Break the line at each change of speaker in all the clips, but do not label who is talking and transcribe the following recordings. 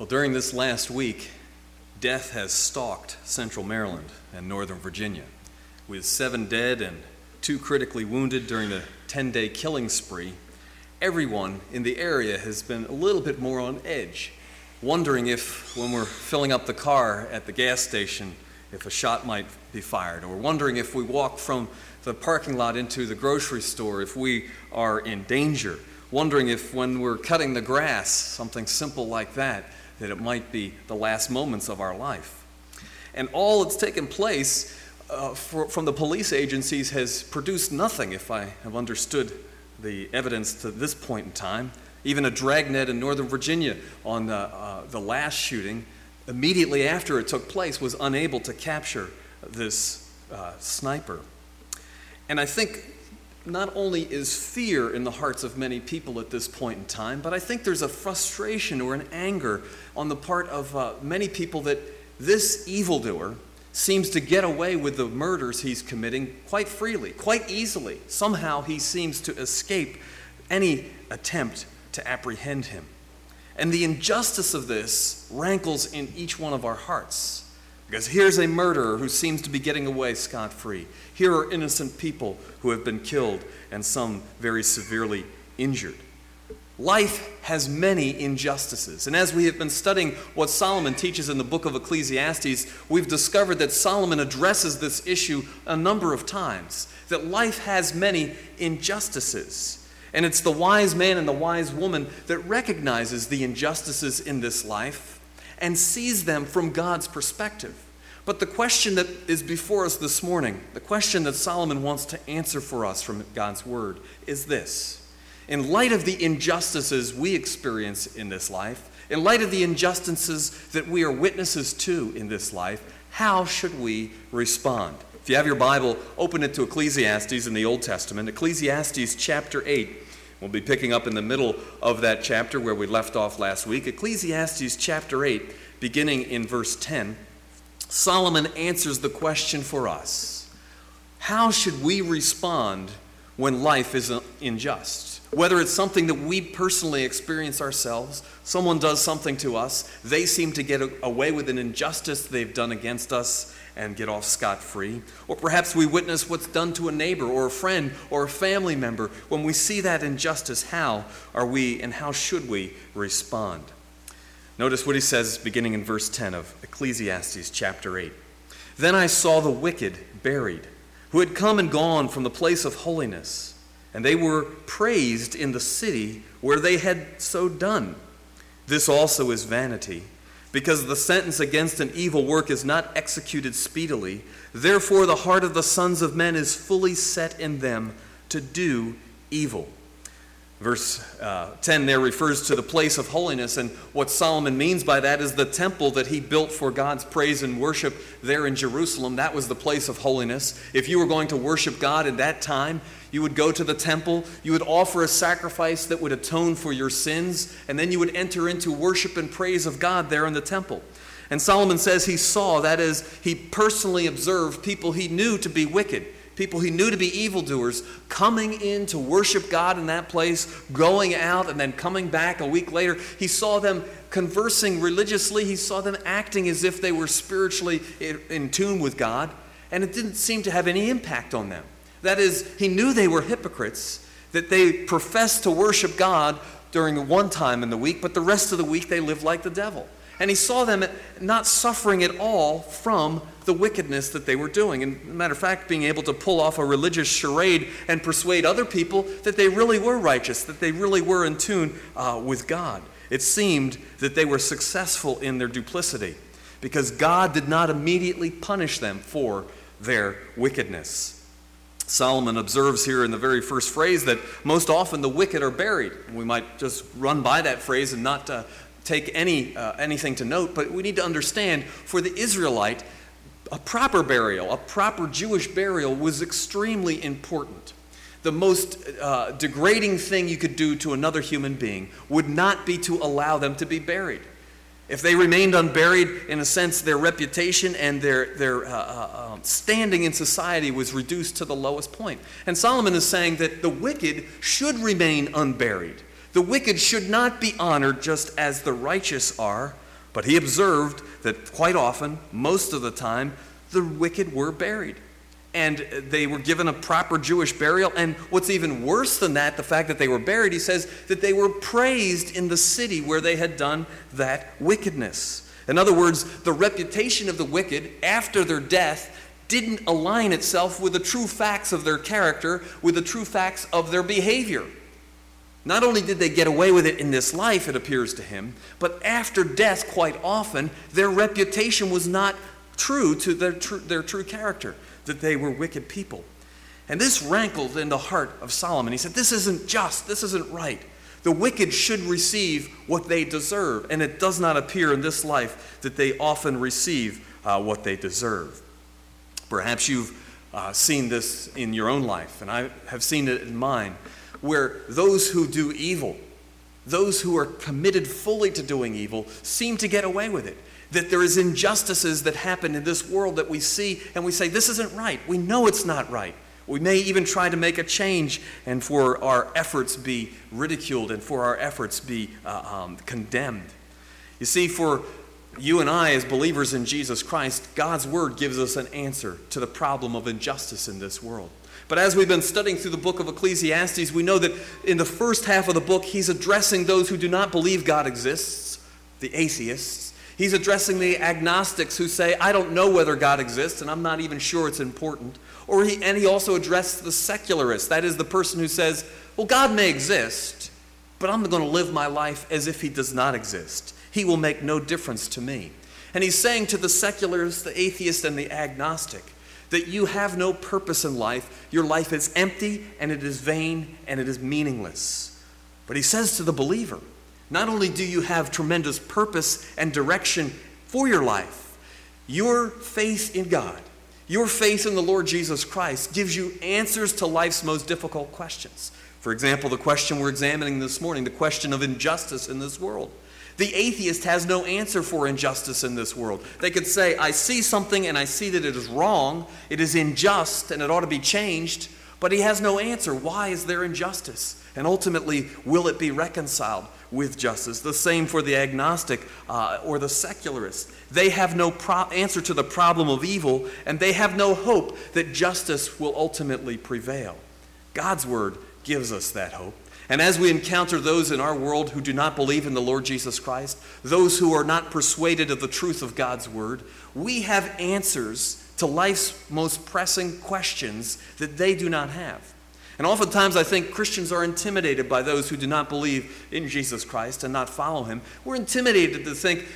Well, during this last week, death has stalked central Maryland and northern Virginia, with 7 dead and 2 critically wounded during the 10-day killing spree. Everyone in the area has been a little bit more on edge, wondering if, when we're filling up the car at the gas station, if a shot might be fired, or wondering if we walk from the parking lot into the grocery store, if we are in danger, wondering if when we're cutting the grass, something simple like that it might be the last moments of our life. And all that's taken place from the police agencies has produced nothing, if I have understood the evidence to this point in time. Even a dragnet in Northern Virginia on the last shooting, immediately after it took place, was unable to capture this sniper. And I think not only is fear in the hearts of many people at this point in time, but I think there's a frustration or an anger on the part of many people that this evildoer seems to get away with the murders he's committing quite freely, quite easily. Somehow he seems to escape any attempt to apprehend him. And the injustice of this rankles in each one of our hearts. Because here's a murderer who seems to be getting away scot-free. Here are innocent people who have been killed and some very severely injured. Life has many injustices. And as we have been studying what Solomon teaches in the book of Ecclesiastes, we've discovered that Solomon addresses this issue a number of times, that life has many injustices. And it's the wise man and the wise woman that recognizes the injustices in this life and sees them from God's perspective. But the question that is before us this morning, the question that Solomon wants to answer for us from God's word, is this. In light of the injustices we experience in this life, in light of the injustices that we are witnesses to in this life, how should we respond? If you have your Bible, open it to Ecclesiastes in the Old Testament. Ecclesiastes chapter 8. We'll be picking up in the middle of that chapter where we left off last week. Ecclesiastes chapter 8, beginning in verse 10, Solomon answers the question for us. How should we respond when life is unjust? Whether it's something that we personally experience ourselves, someone does something to us, they seem to get away with an injustice they've done against us and get off scot-free. Or perhaps we witness what's done to a neighbor or a friend or a family member. When we see that injustice, how are we and how should we respond? Notice what he says beginning in verse 10 of Ecclesiastes chapter 8. Then I saw the wicked buried, who had come and gone from the place of holiness, and they were praised in the city where they had so done. This also is vanity, because the sentence against an evil work is not executed speedily. Therefore the heart of the sons of men is fully set in them to do evil. Verse 10 there refers to the place of holiness, and what Solomon means by that is the temple that he built for God's praise and worship there in Jerusalem. That was the place of holiness. If you were going to worship God in that time, you would go to the temple, you would offer a sacrifice that would atone for your sins, and then you would enter into worship and praise of God there in the temple. And Solomon says he saw, that is, he personally observed people he knew to be wicked, people he knew to be evildoers, coming in to worship God in that place, going out and then coming back a week later. He saw them conversing religiously. He saw them acting as if they were spiritually in tune with God, and it didn't seem to have any impact on them. That is, he knew they were hypocrites, that they professed to worship God during one time in the week, but the rest of the week they lived like the devil. And he saw them not suffering at all from the wickedness that they were doing. And as a matter of fact, being able to pull off a religious charade and persuade other people that they really were righteous, that they really were in tune with God. It seemed that they were successful in their duplicity because God did not immediately punish them for their wickedness. Solomon observes here in the very first phrase that most often the wicked are buried. We might just run by that phrase and not take anything to note, but we need to understand for the Israelite, a proper burial, a proper Jewish burial was extremely important. The most degrading thing you could do to another human being would not be to allow them to be buried. If they remained unburied, in a sense, their reputation and their standing in society was reduced to the lowest point. And Solomon is saying that the wicked should remain unburied. The wicked should not be honored just as the righteous are, But he observed that quite often, most of the time, the wicked were buried. And they were given a proper Jewish burial. And what's even worse than that, the fact that they were buried, he says that they were praised in the city where they had done that wickedness. In other words, the reputation of the wicked after their death didn't align itself with the true facts of their character, with the true facts of their behavior. Not only did they get away with it in this life, it appears to him, but after death, quite often, their reputation was not true to their true character, that they were wicked people. And this rankled in the heart of Solomon. He said, this isn't just, this isn't right. The wicked should receive what they deserve, and it does not appear in this life that they often receive what they deserve. Perhaps you've seen this in your own life, and I have seen it in mine, where those who do evil, those who are committed fully to doing evil, seem to get away with it. That there is injustices that happen in this world that we see and we say, this isn't right. We know it's not right. We may even try to make a change and for our efforts be ridiculed and for our efforts be condemned. You see, for you and I as believers in Jesus Christ, God's word gives us an answer to the problem of injustice in this world. But as we've been studying through the book of Ecclesiastes, we know that in the first half of the book, he's addressing those who do not believe God exists, the atheists. He's addressing the agnostics who say, I don't know whether God exists, and I'm not even sure it's important. And he also addressed the secularist, that is the person who says, well, God may exist, but I'm going to live my life as if he does not exist. He will make no difference to me. And he's saying to the secularist, the atheist, and the agnostic, that you have no purpose in life. Your life is empty, and it is vain, and it is meaningless. But he says to the believer, not only do you have tremendous purpose and direction for your life, your faith in God, your faith in the Lord Jesus Christ gives you answers to life's most difficult questions. For example, the question we're examining this morning, the question of injustice in this world. The atheist has no answer for injustice in this world. They could say, I see something and I see that it is wrong, it is unjust, and it ought to be changed, but he has no answer. Why is there injustice? And ultimately, will it be reconciled with justice? The same for the agnostic or the secularist. They have no answer to the problem of evil, and they have no hope that justice will ultimately prevail. God's word gives us that hope. And as we encounter those in our world who do not believe in the Lord Jesus Christ, those who are not persuaded of the truth of God's word, we have answers to life's most pressing questions that they do not have. And oftentimes I think Christians are intimidated by those who do not believe in Jesus Christ and not follow him. We're intimidated to think,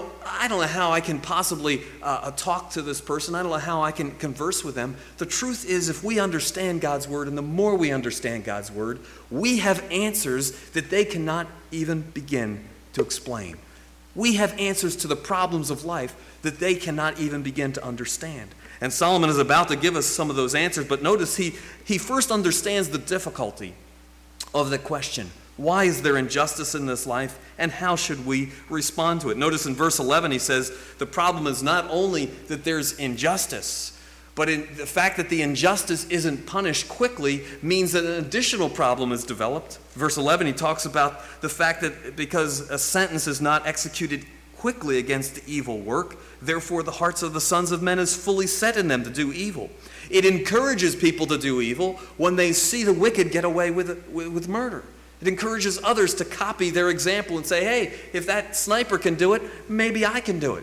I don't know how I can possibly talk to this person. I don't know how I can converse with them. The truth is, if we understand God's word, and the more we understand God's word, we have answers that they cannot even begin to explain. We have answers to the problems of life that they cannot even begin to understand. And Solomon is about to give us some of those answers, but notice he first understands the difficulty of the question. Why is there injustice in this life, and how should we respond to it? Notice in verse 11 he says, the problem is not only that there's injustice, but in the fact that the injustice isn't punished quickly means that an additional problem is developed. Verse 11 he talks about the fact that because a sentence is not executed quickly against the evil work, therefore the hearts of the sons of men is fully set in them to do evil. It encourages people to do evil when they see the wicked get away with murder. It encourages others to copy their example and say, hey, if that sniper can do it, maybe I can do it.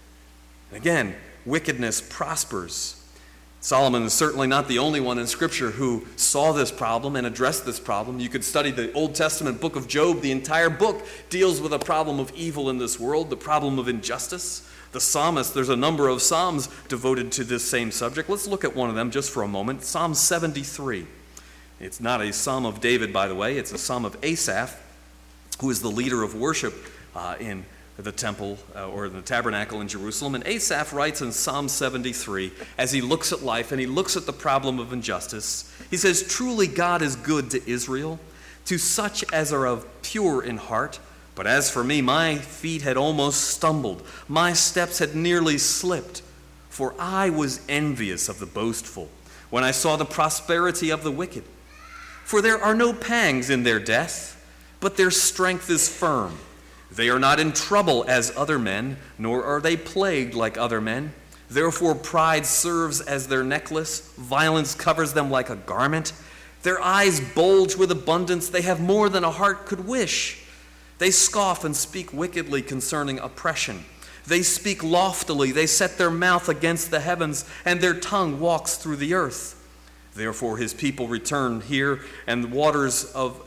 Again, wickedness prospers. Solomon is certainly not the only one in Scripture who saw this problem and addressed this problem. You could study the Old Testament book of Job. The entire book deals with a problem of evil in this world, the problem of injustice. The psalmist, there's a number of psalms devoted to this same subject. Let's look at one of them just for a moment. Psalm 73. It's not a psalm of David, by the way. It's a psalm of Asaph, who is the leader of worship in the temple or the tabernacle in Jerusalem. And Asaph writes in Psalm 73, as he looks at life and he looks at the problem of injustice, he says, truly God is good to Israel, to such as are of pure in heart. But as for me, my feet had almost stumbled. My steps had nearly slipped. For I was envious of the boastful when I saw the prosperity of the wicked. For there are no pangs in their death, but their strength is firm. They are not in trouble as other men, nor are they plagued like other men. Therefore pride serves as their necklace, violence covers them like a garment. Their eyes bulge with abundance, they have more than a heart could wish. They scoff and speak wickedly concerning oppression. They speak loftily, they set their mouth against the heavens, and their tongue walks through the earth. Therefore his people return here, and the waters of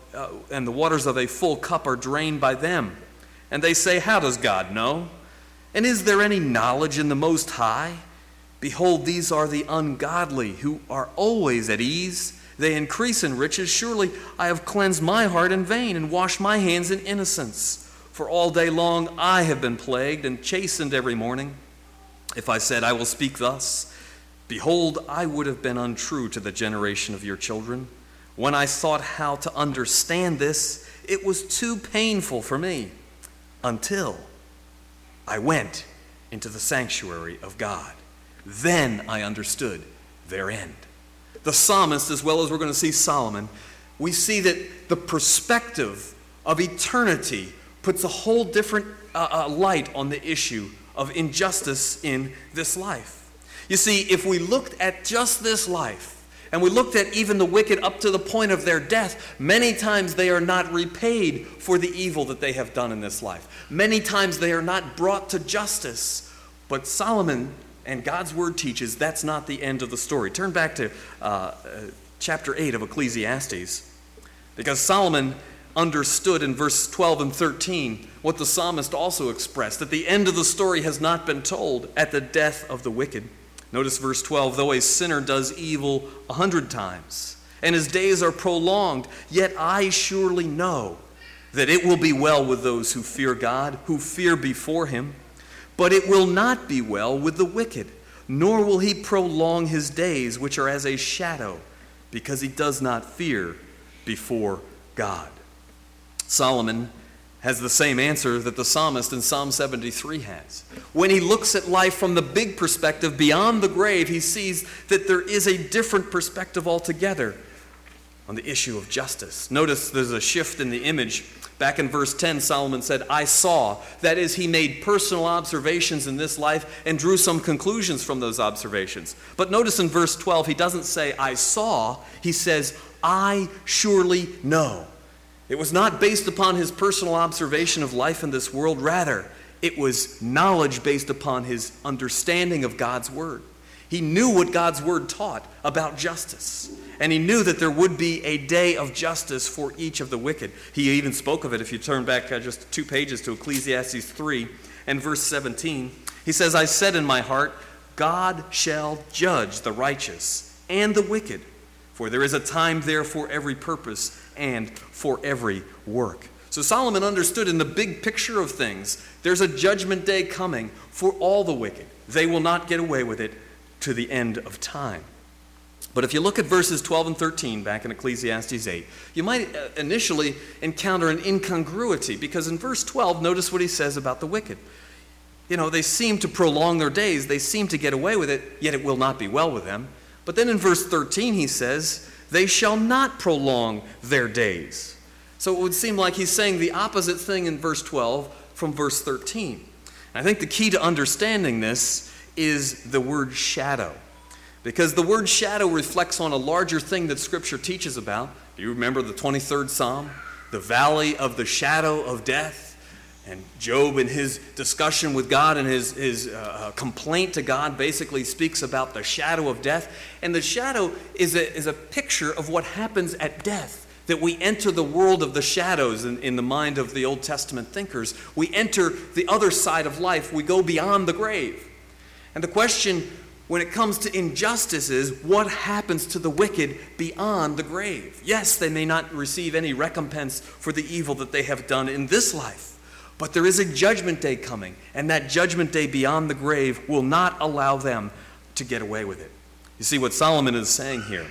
a full cup are drained by them. And they say, how does God know? And is there any knowledge in the Most High? Behold, these are the ungodly, who are always at ease. They increase in riches. Surely I have cleansed my heart in vain, and washed my hands in innocence. For all day long I have been plagued, and chastened every morning. If I said, I will speak thus, behold, I would have been untrue to the generation of your children. When I thought how to understand this, it was too painful for me, until I went into the sanctuary of God. Then I understood their end. The psalmist, as well as we're going to see Solomon, we see that the perspective of eternity puts a whole different light on the issue of injustice in this life. You see, if we looked at just this life, and we looked at even the wicked up to the point of their death, many times they are not repaid for the evil that they have done in this life. Many times they are not brought to justice. But Solomon and God's word teaches that's not the end of the story. Turn back to chapter 8 of Ecclesiastes, because Solomon understood in verse 12 and 13 what the psalmist also expressed, that the end of the story has not been told at the death of the wicked. Notice verse 12, though a sinner does evil 100 times, and his days are prolonged, yet I surely know that it will be well with those who fear God, who fear before him. But it will not be well with the wicked, nor will he prolong his days, which are as a shadow, because he does not fear before God. Solomon has the same answer that the psalmist in Psalm 73 has. When he looks at life from the big perspective beyond the grave, he sees that there is a different perspective altogether on the issue of justice. Notice there's a shift in the image. Back in verse 10, Solomon said, I saw. That is, he made personal observations in this life and drew some conclusions from those observations. But notice in verse 12, he doesn't say, I saw. He says, I surely know. It was not based upon his personal observation of life in this world. Rather, it was knowledge based upon his understanding of God's word. He knew what God's word taught about justice. And he knew that there would be a day of justice for each of the wicked. He even spoke of it. If you turn back just 2 pages to Ecclesiastes 3 and verse 17, he says, I said in my heart, God shall judge the righteous and the wicked. For there is a time there for every purpose and for every work. So Solomon understood in the big picture of things, there's a judgment day coming for all the wicked. They will not get away with it to the end of time. But if you look at verses 12 and 13 back in Ecclesiastes 8, you might initially encounter an incongruity, because in verse 12, notice what he says about the wicked. You know, they seem to prolong their days, they seem to get away with it, yet it will not be well with them. But then in verse 13 he says, they shall not prolong their days. So it would seem like he's saying the opposite thing in verse 12 from verse 13. And I think the key to understanding this is the word shadow. Because the word shadow reflects on a larger thing that Scripture teaches about. Do you remember the 23rd Psalm? The valley of the shadow of death. And Job, in his discussion with God and his complaint to God, basically speaks about the shadow of death. And the shadow is a picture of what happens at death, that we enter the world of the shadows in the mind of the Old Testament thinkers. We enter the other side of life. We go beyond the grave. And the question when it comes to injustice is, what happens to the wicked beyond the grave? Yes, they may not receive any recompense for the evil that they have done in this life. But there is a judgment day coming, and that judgment day beyond the grave will not allow them to get away with it. You see, what Solomon is saying here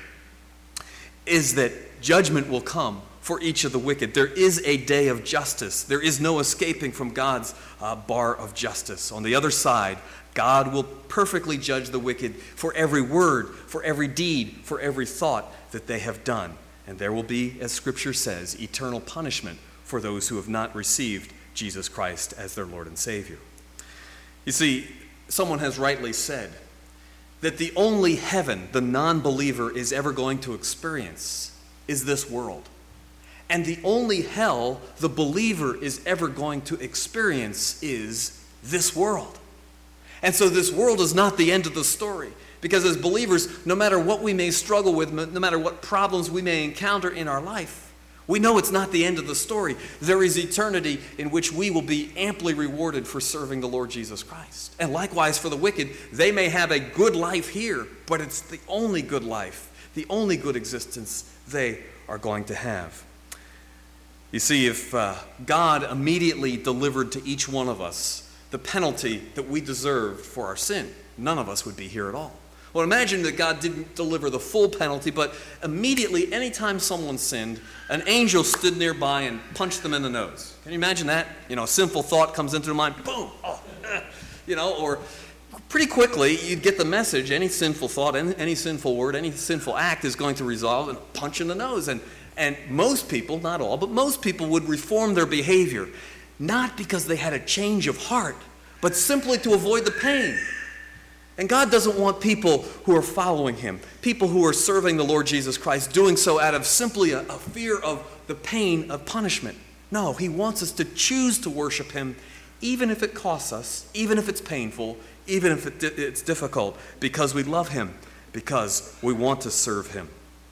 is that judgment will come for each of the wicked. There is a day of justice. There is no escaping from God's bar of justice. On the other side, God will perfectly judge the wicked for every word, for every deed, for every thought that they have done. And there will be, as Scripture says, eternal punishment for those who have not received Jesus Christ as their Lord and Savior. You see, someone has rightly said that the only heaven the non-believer is ever going to experience is this world. And the only hell the believer is ever going to experience is this world. And so this world is not the end of the story. Because as believers, no matter what we may struggle with, no matter what problems we may encounter in our life, we know it's not the end of the story. There is eternity in which we will be amply rewarded for serving the Lord Jesus Christ. And likewise for the wicked, they may have a good life here, but it's the only good life, the only good existence they are going to have. You see, if God immediately delivered to each one of us the penalty that we deserved for our sin, none of us would be here at all. Well, imagine that God didn't deliver the full penalty, but immediately, anytime someone sinned, an angel stood nearby and punched them in the nose. Can you imagine that? A sinful thought comes into their mind, boom, or pretty quickly you'd get the message. Any sinful thought, any sinful word, any sinful act is going to resolve in a punch in the nose. And most people, not all, but most people would reform their behavior, not because they had a change of heart, but simply to avoid the pain. And God doesn't want people who are following him, people who are serving the Lord Jesus Christ, doing so out of simply a fear of the pain of punishment. No, he wants us to choose to worship him, even if it costs us, even if it's painful, even if it's difficult, because we love him, because we want to serve him.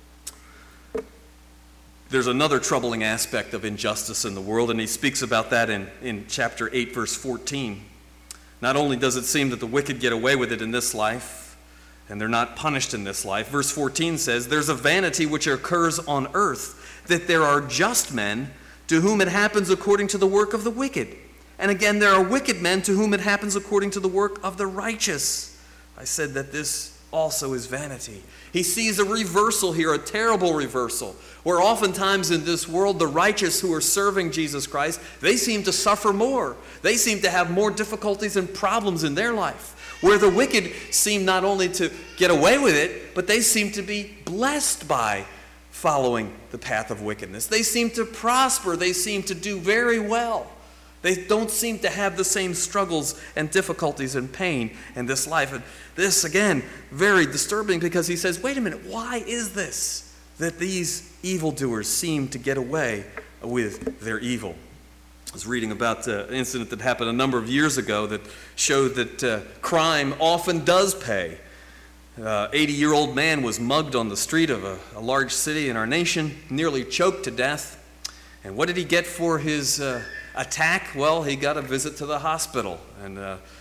There's another troubling aspect of injustice in the world, and he speaks about that in chapter 8, verse 14. Not only does it seem that the wicked get away with it in this life, and they're not punished in this life. Verse 14 says, "There's a vanity which occurs on earth, that there are just men to whom it happens according to the work of the wicked. And again, there are wicked men to whom it happens according to the work of the righteous." I said that this also is vanity. He sees a reversal here, a terrible reversal, where oftentimes in this world, the righteous who are serving Jesus Christ, they seem to suffer more. They seem to have more difficulties and problems in their life. Where the wicked seem not only to get away with it, but they seem to be blessed by following the path of wickedness. They seem to prosper. They seem to do very well. They don't seem to have the same struggles and difficulties and pain in this life. And this, again, very disturbing, because he says, wait a minute, why is this that these evildoers seem to get away with their evil? I was reading about an incident that happened a number of years ago that showed that crime often does pay. An 80-year-old man was mugged on the street of a large city in our nation, nearly choked to death. And what did he get for his attack? Well, he got a visit to the hospital and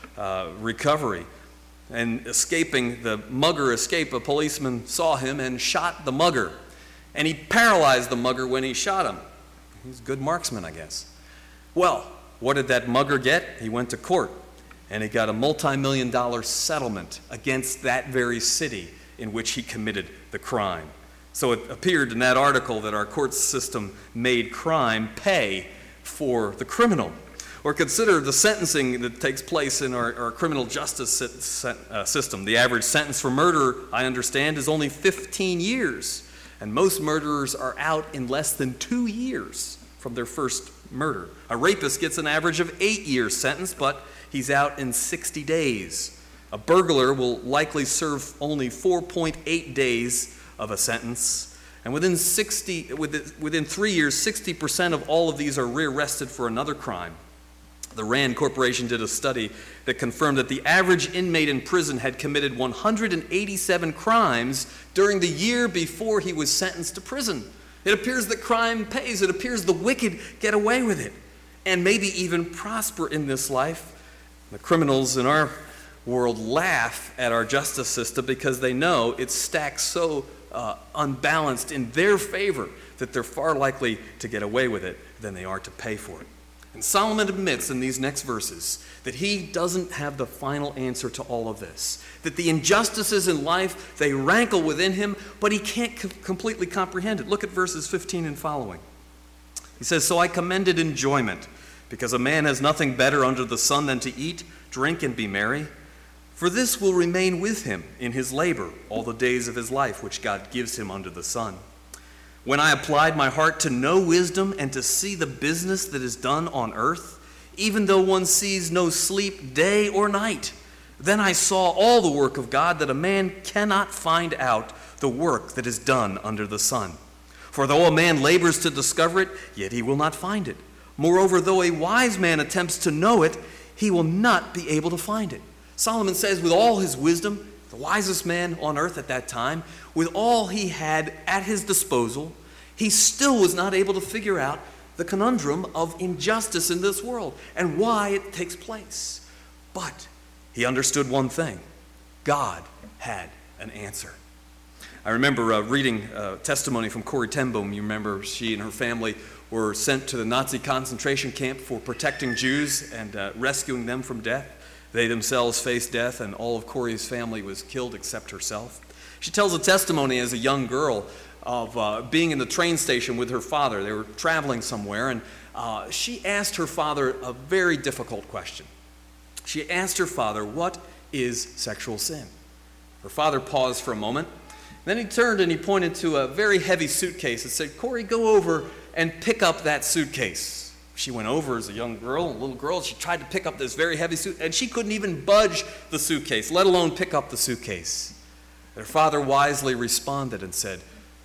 recovery. And the mugger escaped. A policeman saw him and shot the mugger. And he paralyzed the mugger when he shot him. He's a good marksman, I guess. Well, what did that mugger get? He went to court, and he got a multi-million-dollar settlement against that very city in which he committed the crime. So it appeared in that article that our court system made crime pay for the criminal. Or consider the sentencing that takes place in our criminal justice system. The average sentence for murder, I understand, is only 15 years. And most murderers are out in less than 2 years from their first murder. A rapist gets an average of 8-year sentence, but he's out in 60 days. A burglar will likely serve only 4.8 days of a sentence. And within 3 years, 60% of all of these are rearrested for another crime. The Rand Corporation did a study that confirmed that the average inmate in prison had committed 187 crimes during the year before he was sentenced to prison. It appears that crime pays. It appears the wicked get away with it and maybe even prosper in this life. The criminals in our world laugh at our justice system because they know it's stacked so unbalanced in their favor that they're far likely to get away with it than they are to pay for it. And Solomon admits in these next verses that he doesn't have the final answer to all of this, that the injustices in life, they rankle within him, but he can't completely comprehend it. Look at verses 15 and following. He says, "So I commended enjoyment, because a man has nothing better under the sun than to eat, drink, and be merry. For this will remain with him in his labor all the days of his life, which God gives him under the sun. When I applied my heart to know wisdom and to see the business that is done on earth, even though one sees no sleep day or night. Then I saw all the work of God, that a man cannot find out the work that is done under the sun. For though a man labors to discover it, yet he will not find it. Moreover, though a wise man attempts to know it, he will not be able to find it. Solomon says, with all his wisdom, the wisest man on earth at that time, with all he had at his disposal, he still was not able to figure out the conundrum of injustice in this world and why it takes place. But he understood one thing: God had an answer. I remember reading testimony from Corrie ten Boom. You remember she and her family were sent to the Nazi concentration camp for protecting Jews and rescuing them from death. They themselves faced death, and all of Corrie's family was killed except herself. She tells a testimony as a young girl of being in the train station with her father. They were traveling somewhere, and she asked her father a very difficult question. She asked her father, "What is sexual sin?" Her father paused for a moment. Then he turned and he pointed to a very heavy suitcase and said, "Corrie, go over and pick up that suitcase." She went over as a young girl, a little girl. She tried to pick up this very heavy suit, and she couldn't even budge the suitcase, let alone pick up the suitcase. Her father wisely responded and said,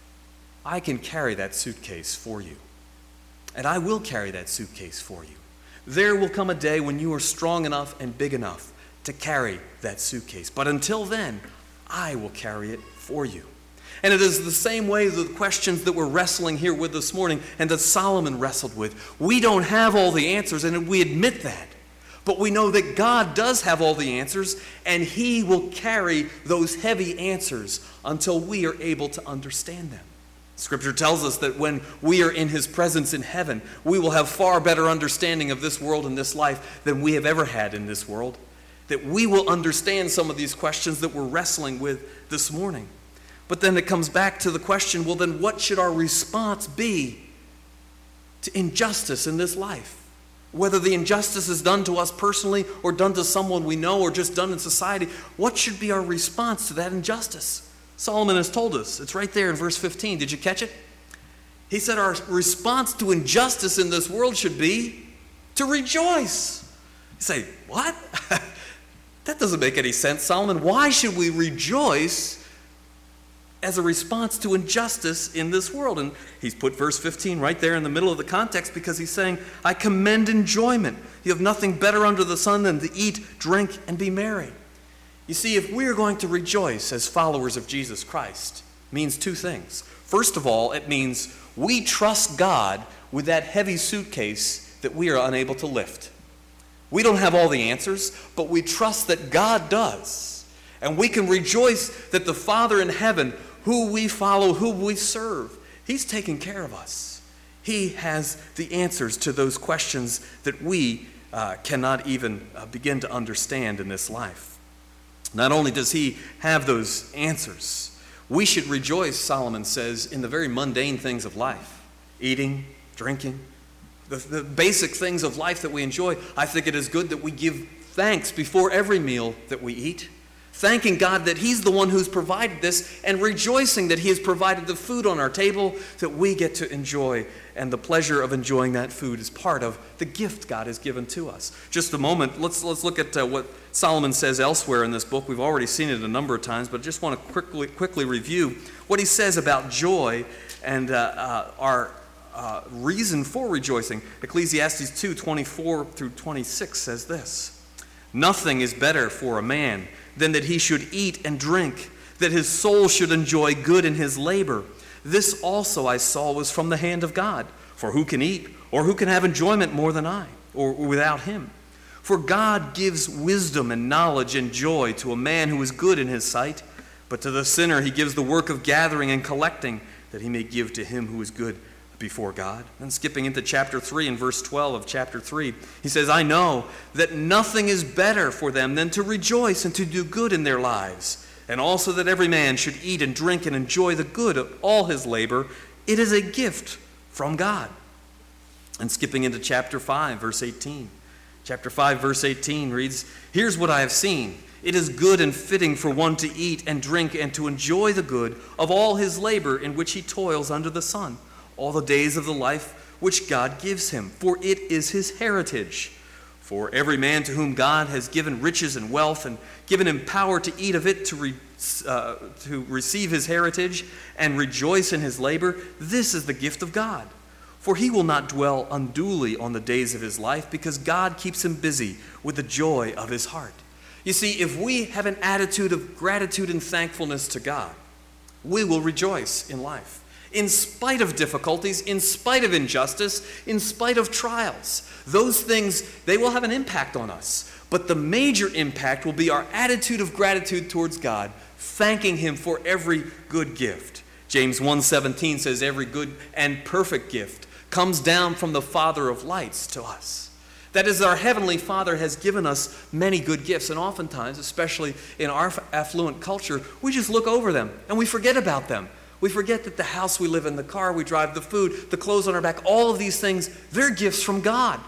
"I can carry that suitcase for you, and I will carry that suitcase for you. There will come a day when you are strong enough and big enough to carry that suitcase. But until then, I will carry it for you." And it is the same way the questions that we're wrestling here with this morning and that Solomon wrestled with. We don't have all the answers, and we admit that. But we know that God does have all the answers, and He will carry those heavy answers until we are able to understand them. Scripture tells us that when we are in His presence in heaven, we will have far better understanding of this world and this life than we have ever had in this world. That we will understand some of these questions that we're wrestling with this morning. But then it comes back to the question, well, then what should our response be to injustice in this life? Whether the injustice is done to us personally or done to someone we know or just done in society, what should be our response to that injustice? Solomon has told us. It's right there in verse 15. Did you catch it? He said our response to injustice in this world should be to rejoice. You say, what? That doesn't make any sense, Solomon. Why should we rejoice as a response to injustice in this world? And he's put verse 15 right there in the middle of the context because he's saying, I commend enjoyment. You have nothing better under the sun than to eat, drink, and be merry. You see, if we're going to rejoice as followers of Jesus Christ, it means two things. First of all, it means we trust God with that heavy suitcase that we are unable to lift. We don't have all the answers, but we trust that God does. And we can rejoice that the Father in heaven, who we follow, who we serve, He's taking care of us. He has the answers to those questions that we cannot even begin to understand in this life. Not only does He have those answers, we should rejoice, Solomon says, in the very mundane things of life. Eating, drinking, the basic things of life that we enjoy. I think it is good that we give thanks before every meal that we eat. Thanking God that He's the one who's provided this, and rejoicing that He has provided the food on our table that we get to enjoy. And the pleasure of enjoying that food is part of the gift God has given to us. Just a moment, let's look at what Solomon says elsewhere in this book. We've already seen it a number of times, but I just want to quickly review what he says about joy and our reason for rejoicing. Ecclesiastes 2:24 through 26 says this: "Nothing is better for a man than that he should eat and drink, that his soul should enjoy good in his labor. This also I saw was from the hand of God. For who can eat, or who can have enjoyment more than I, or without him? For God gives wisdom and knowledge and joy to a man who is good in his sight, but to the sinner He gives the work of gathering and collecting, that he may give to him who is good before God." And skipping into chapter 3 and verse 12 of chapter 3, he says, "I know that nothing is better for them than to rejoice and to do good in their lives, and also that every man should eat and drink and enjoy the good of all his labor. It is a gift from God." And skipping into chapter 5, verse 18. Chapter 5, verse 18 reads, "Here's what I have seen. It is good and fitting for one to eat and drink and to enjoy the good of all his labor in which he toils under the sun, all the days of the life which God gives him, for it is his heritage. For every man to whom God has given riches and wealth and given him power to eat of it, to receive his heritage and rejoice in his labor, this is the gift of God. For he will not dwell unduly on the days of his life, because God keeps him busy with the joy of his heart. You see, if we have an attitude of gratitude and thankfulness to God, we will rejoice in life. In spite of difficulties, in spite of injustice, in spite of trials. Those things, they will have an impact on us. But the major impact will be our attitude of gratitude towards God, thanking him for every good gift. James 1:17 says, every good and perfect gift comes down from the Father of lights to us. That is, our Heavenly Father has given us many good gifts, and oftentimes, especially in our affluent culture, we just look over them and we forget about them. We forget that the house we live in, the car we drive, the food, the clothes on our back, all of these things, they're gifts from God.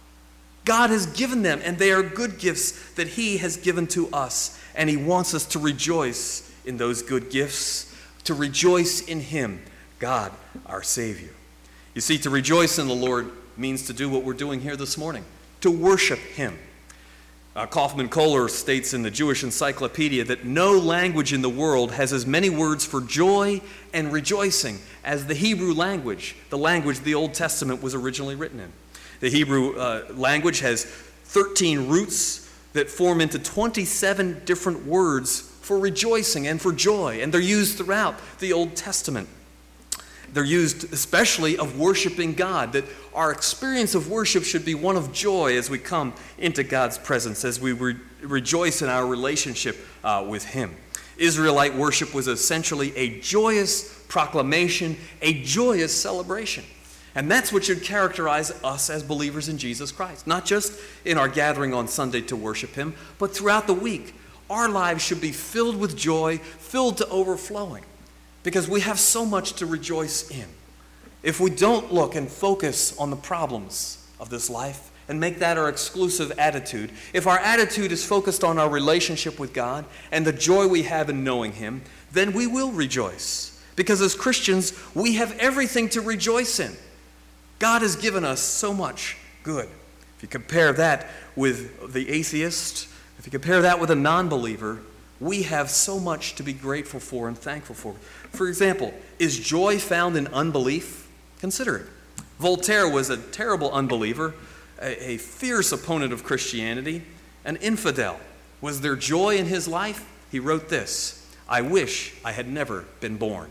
God has given them, and they are good gifts that he has given to us, and he wants us to rejoice in those good gifts, to rejoice in him, God, our Savior. You see, to rejoice in the Lord means to do what we're doing here this morning, to worship him. Kaufman Kohler states in the Jewish Encyclopedia that no language in the world has as many words for joy and rejoicing as the Hebrew language, the language the Old Testament was originally written in. The Hebrew language has 13 roots that form into 27 different words for rejoicing and for joy, and they're used throughout the Old Testament. They're used especially of worshiping God, that our experience of worship should be one of joy as we come into God's presence, as we rejoice in our relationship with him. Israelite worship was essentially a joyous proclamation, a joyous celebration. And that's what should characterize us as believers in Jesus Christ, not just in our gathering on Sunday to worship him, but throughout the week. Our lives should be filled with joy, filled to overflowing, because we have so much to rejoice in. If we don't look and focus on the problems of this life and make that our exclusive attitude, if our attitude is focused on our relationship with God and the joy we have in knowing him, then we will rejoice. Because as Christians, we have everything to rejoice in. God has given us so much good. If you compare that with the atheist, if you compare that with a non-believer, we have so much to be grateful for and thankful for. For example, is joy found in unbelief? Consider it. Voltaire was a terrible unbeliever, a fierce opponent of Christianity, an infidel. Was there joy in his life? He wrote this, "I wish I had never been born."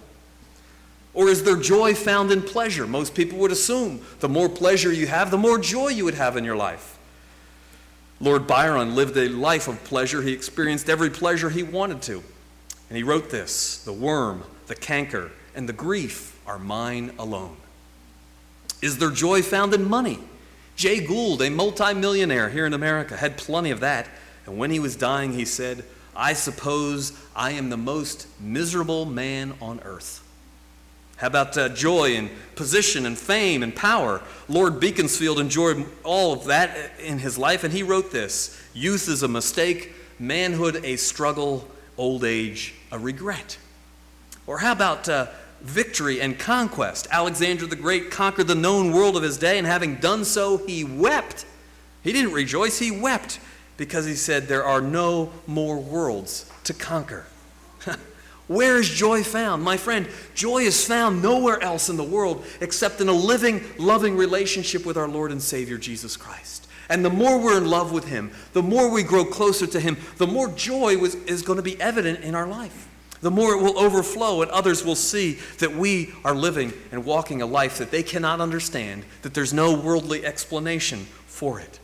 Or is there joy found in pleasure? Most people would assume the more pleasure you have, the more joy you would have in your life. Lord Byron lived a life of pleasure. He experienced every pleasure he wanted to. And he wrote this, "The worm, the canker, and the grief are mine alone." Is there joy found in money? Jay Gould, a multimillionaire here in America, had plenty of that. And when he was dying, he said, "I suppose I am the most miserable man on earth." How about joy and position and fame and power? Lord Beaconsfield enjoyed all of that in his life, and he wrote this, "Youth is a mistake, manhood a struggle, old age a regret." Or how about victory and conquest? Alexander the Great conquered the known world of his day, and having done so, he wept. He didn't rejoice, he wept, because he said, "There are no more worlds to conquer." Where is joy found? My friend, joy is found nowhere else in the world except in a living, loving relationship with our Lord and Savior, Jesus Christ. And the more we're in love with him, the more we grow closer to him, the more joy is going to be evident in our life. The more it will overflow, and others will see that we are living and walking a life that they cannot understand, that there's no worldly explanation for it.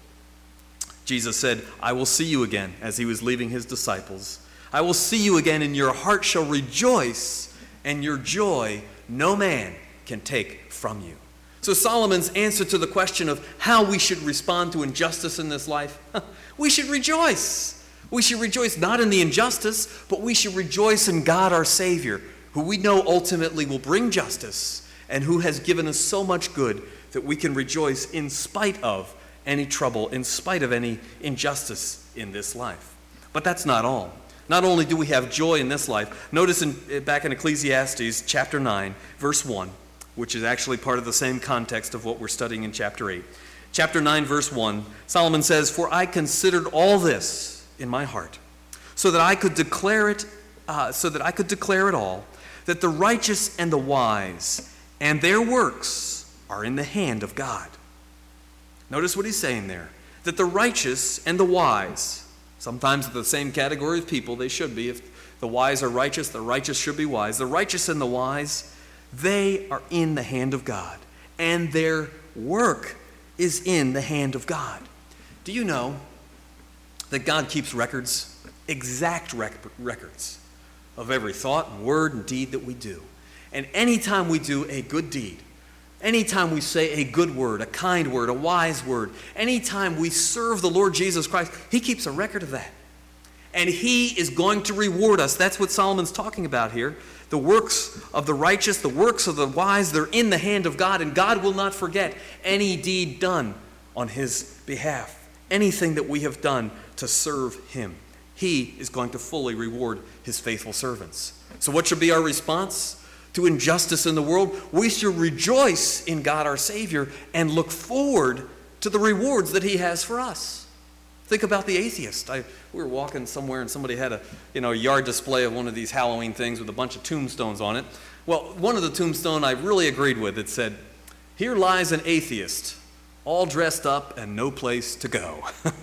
Jesus said, "I will see you again," as he was leaving his disciples. "I will see you again, and your heart shall rejoice, and your joy no man can take from you." So Solomon's answer to the question of how we should respond to injustice in this life, we should rejoice. We should rejoice not in the injustice, but we should rejoice in God our Savior, who we know ultimately will bring justice, and who has given us so much good that we can rejoice in spite of any trouble, in spite of any injustice in this life. But that's not all. Not only do we have joy in this life, notice back in Ecclesiastes chapter 9, verse 1, which is actually part of the same context of what we're studying in chapter 8. Chapter 9, verse 1, Solomon says, "For I considered all this in my heart, so that I could declare it all, that the righteous and the wise and their works are in the hand of God." Notice what he's saying there, that the righteous and the wise, sometimes the same category of people, they should be. If the wise are righteous, the righteous should be wise. The righteous and the wise, they are in the hand of God, and their work is in the hand of God. Do you know that God keeps records, exact records, of every thought and word and deed that we do? And anytime we do a good deed, anytime we say a good word, a kind word, a wise word, anytime we serve the Lord Jesus Christ, he keeps a record of that. And he is going to reward us. That's what Solomon's talking about here. The works of the righteous, the works of the wise, they're in the hand of God, and God will not forget any deed done on his behalf, anything that we have done to serve him. He is going to fully reward his faithful servants. So what should be our response to injustice in the world? We should rejoice in God our Savior and look forward to the rewards that he has for us. Think about the atheist. We were walking somewhere and somebody had a yard display of one of these Halloween things with a bunch of tombstones on it. Well, one of the tombstones I really agreed with. It said, "Here lies an atheist, all dressed up and no place to go."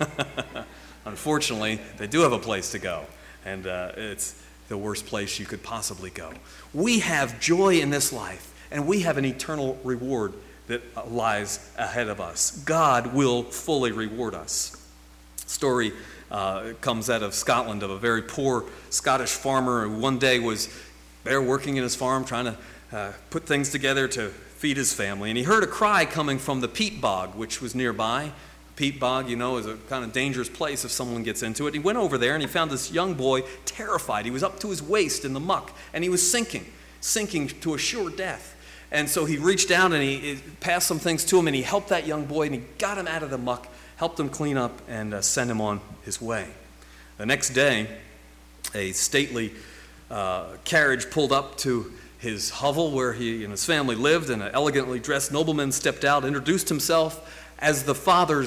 Unfortunately, they do have a place to go, and it's the worst place you could possibly go. We have joy in this life, and we have an eternal reward that lies ahead of us. God will fully reward us. Story comes out of Scotland of a very poor Scottish farmer who one day was there working in his farm trying to put things together to feed his family, and he heard a cry coming from the peat bog, which was nearby. Peat bog, is a kind of dangerous place if someone gets into it. He went over there and he found this young boy terrified. He was up to his waist in the muck, and he was sinking to a sure death. And so he reached down and he passed some things to him, and he helped that young boy, and he got him out of the muck, helped him clean up, and sent him on his way. The next day, a stately carriage pulled up to his hovel where he and his family lived, and an elegantly dressed nobleman stepped out, introduced himself as the father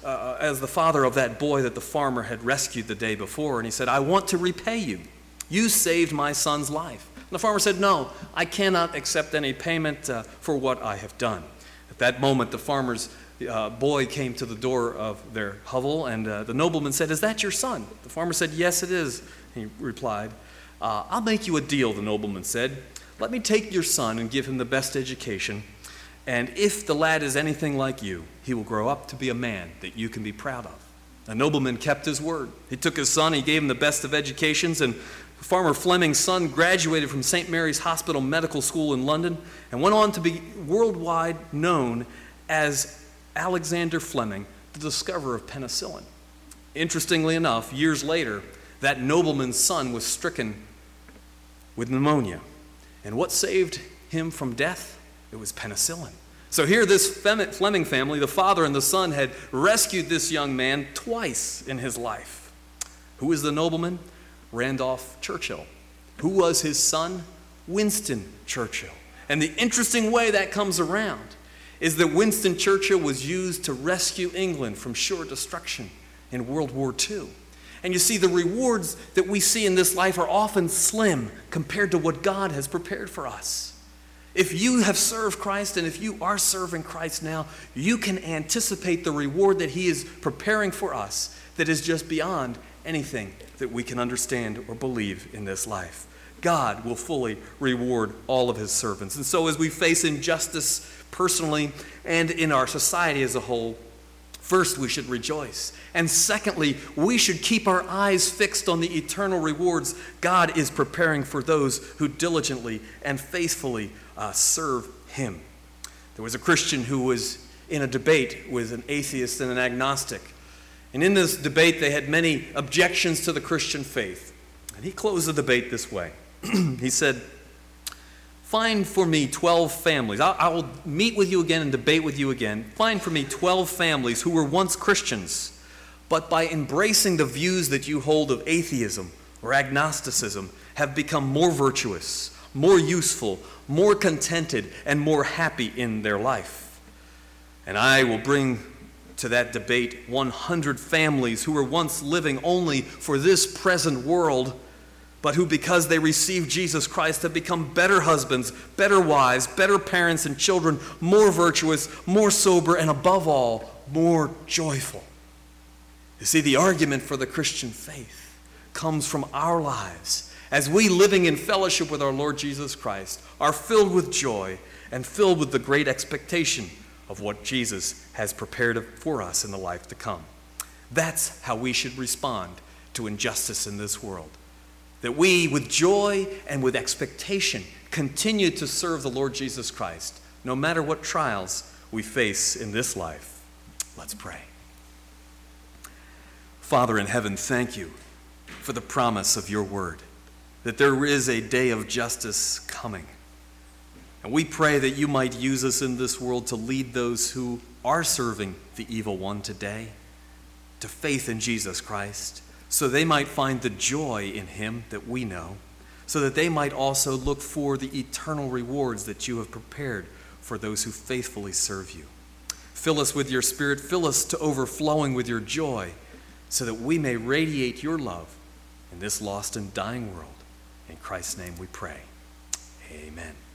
of that boy that the farmer had rescued the day before, and he said, "I want to repay you. You saved my son's life." And the farmer said, "No, I cannot accept any payment for what I have done." At that moment, the farmer's boy came to the door of their hovel, and the nobleman said, "Is that your son?" The farmer said, "Yes, it is," he replied. "I'll make you a deal," the nobleman said. "Let me take your son and give him the best education, and if the lad is anything like you, he will grow up to be a man that you can be proud of." The nobleman kept his word. He took his son, he gave him the best of educations, and Farmer Fleming's son graduated from St. Mary's Hospital Medical School in London and went on to be worldwide known as Alexander Fleming, the discoverer of penicillin. Interestingly enough, years later, that nobleman's son was stricken with pneumonia. And what saved him from death? It was penicillin. So here this Fleming family, the father and the son, had rescued this young man twice in his life. Who was the nobleman? Randolph Churchill. Who was his son? Winston Churchill. And the interesting way that comes around is that Winston Churchill was used to rescue England from sure destruction in World War II. And you see, the rewards that we see in this life are often slim compared to what God has prepared for us. If you have served Christ, and if you are serving Christ now, you can anticipate the reward that he is preparing for us that is just beyond anything that we can understand or believe in this life. God will fully reward all of his servants. And so as we face injustice personally and in our society as a whole, first, we should rejoice. And secondly, we should keep our eyes fixed on the eternal rewards God is preparing for those who diligently and faithfully serve him. There was a Christian who was in a debate with an atheist and an agnostic. And in this debate, they had many objections to the Christian faith. And he closed the debate this way. He said, "Find for me 12 families. I will meet with you again and debate with you again. Find for me 12 families who were once Christians, but by embracing the views that you hold of atheism or agnosticism have become more virtuous, more useful, more contented, and more happy in their life. And I will bring to that debate 100 families who were once living only for this present world, but who, because they received Jesus Christ, have become better husbands, better wives, better parents and children, more virtuous, more sober, and above all, more joyful. You see, the argument for the Christian faith comes from our lives as we, living in fellowship with our Lord Jesus Christ, are filled with joy and filled with the great expectation of what Jesus has prepared for us in the life to come. That's how we should respond to injustice in this world. That we, with joy and with expectation, continue to serve the Lord Jesus Christ, no matter what trials we face in this life. Let's pray. Father in heaven, thank you for the promise of your word, that there is a day of justice coming. And we pray that you might use us in this world to lead those who are serving the evil one today to faith in Jesus Christ, so they might find the joy in him that we know, so that they might also look for the eternal rewards that you have prepared for those who faithfully serve you. Fill us with your Spirit, fill us to overflowing with your joy, so that we may radiate your love in this lost and dying world. In Christ's name we pray. Amen.